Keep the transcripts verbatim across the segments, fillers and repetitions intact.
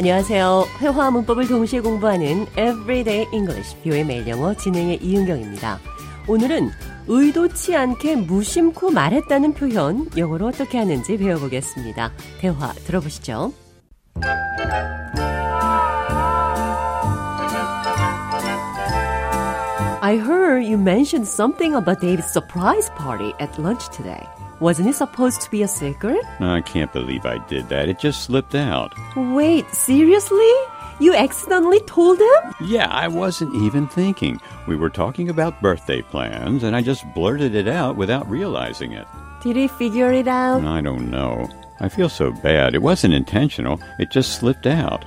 안녕하세요. 회화와 문법을 동시에 공부하는 Everyday English, 뷰의 매일 영어 진행의 이은경입니다. 오늘은 의도치 않게 무심코 말했다는 표현, 영어로 어떻게 하는지 배워보겠습니다. 대화 들어보시죠. I heard you mentioned something about David's surprise party at lunch today. Wasn't it supposed to be a secret? I can't believe I did that. It just slipped out. Wait, seriously? You accidentally told him? Yeah, I wasn't even thinking. We were talking about birthday plans, and I just blurted it out without realizing it. Did he figure it out? I don't know. I feel so bad. It wasn't intentional. It just slipped out.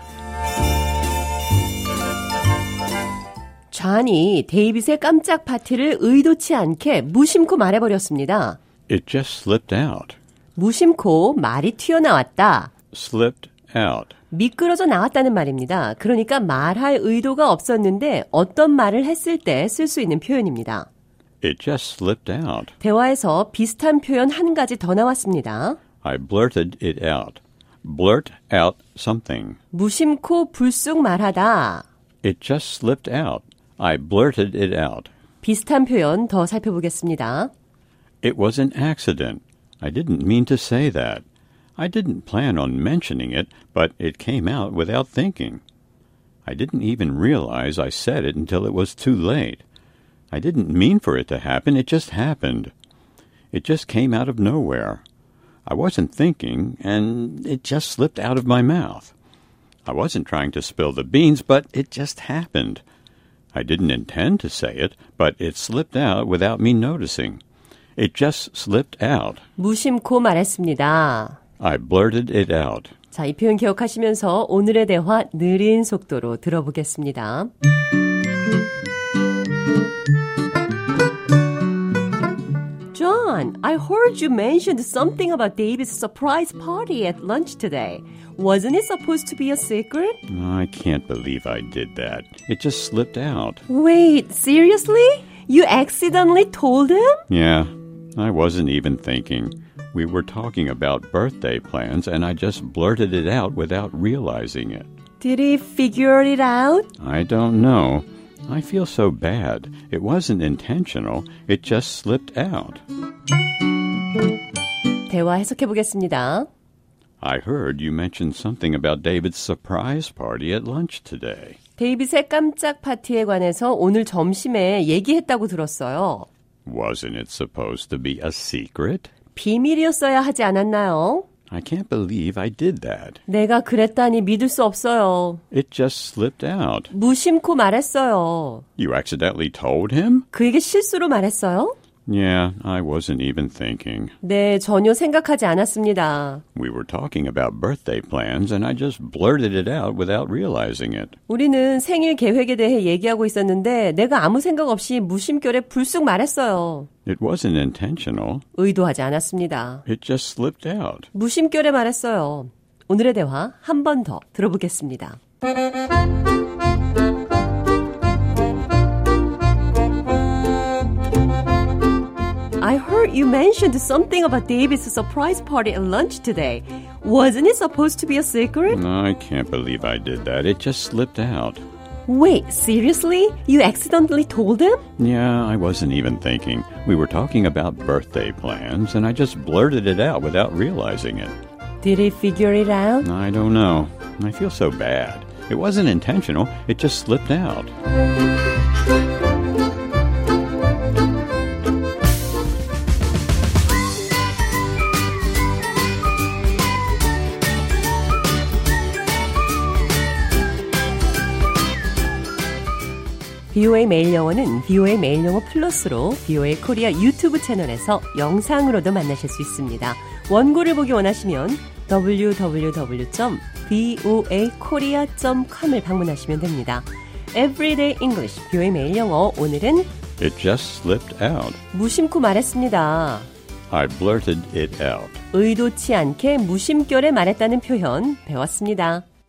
존이 데이빗의 깜짝 파티를 의도치 않게 무심코 말해버렸습니다. It just slipped out. 무심코 말이 튀어나왔다. Slipped out. 미끄러져 나왔다는 말입니다. 그러니까 말할 의도가 없었는데 어떤 말을 했을 때 쓸 수 있는 표현입니다. It just slipped out. 대화에서 비슷한 표현 한 가지 더 나왔습니다. I blurted it out. Blurt out something. 무심코 불쑥 말하다. It just slipped out. I blurted it out. 비슷한 표현 더 살펴보겠습니다. It was an accident. I didn't mean to say that. I didn't plan on mentioning it, but it came out without thinking. I didn't even realize I said it until it was too late. I didn't mean for it to happen. It just happened. It just came out of nowhere. I wasn't thinking, and it just slipped out of my mouth. I wasn't trying to spill the beans, but it just happened. I didn't intend to say it, but it slipped out without me noticing. It just slipped out. 무심코 말했습니다. I blurted it out. 자, 이 표현 기억하시면서 오늘의 대화 느린 속도로 들어보겠습니다. John, I heard you mentioned something about David's surprise party at lunch today. Wasn't it supposed to be a secret? I can't believe I did that. It just slipped out. Wait, seriously? You accidentally told him? Yeah, I wasn't even thinking. We were talking about birthday plans, and I just blurted it out without realizing it. Did he figure it out? I don't know. I feel so bad. It wasn't intentional. It just slipped out. 대화 해석해 보겠습니다. I heard you mentioned something about David's surprise party at lunch today. 데이빗의 깜짝 파티에 관해서 오늘 점심에 얘기했다고 들었어요. Wasn't it supposed to be a secret? 비밀이었어야 하지 않았나요? I can't believe I did that. 내가 그랬다니 믿을 수 없어요. It just slipped out. 무심코 말했어요. You accidentally told him? 그에게 실수로 말했어요? Yeah, I wasn't even thinking. 네, 전혀 생각하지 않았습니다. We were talking about birthday plans, and I just blurted it out without realizing it. 우리는 생일 계획에 대해 얘기하고 있었는데 내가 아무 생각 없이 무심결에 불쑥 말했어요. It wasn't intentional. 의도하지 않았습니다. It just slipped out. 무심결에 말했어요. 오늘의 대화 한 번 더 들어보겠습니다. I heard you mentioned something about David's surprise party at lunch today. Wasn't it supposed to be a secret? I can't believe I did that. It just slipped out. Wait, seriously? You accidentally told him? Yeah, I wasn't even thinking. We were talking about birthday plans, and I just blurted it out without realizing it. Did he figure it out? I don't know. I feel so bad. It wasn't intentional. It just slipped out. 비오에이 매일 영어는 비오에이 매일 영어 플러스로 비오에이 코리아 유튜브 채널에서 영상으로도 만나실 수 있습니다. 원고를 보기 원하시면 더블유 더블유 더블유 점 비오에이 코리아 점 컴을 방문하시면 됩니다. Everyday English, 비오에이 매일 영어. 오늘은 It just slipped out. 무심코 말했습니다. I blurted it out. 의도치 않게 무심결에 말했다는 표현 배웠습니다.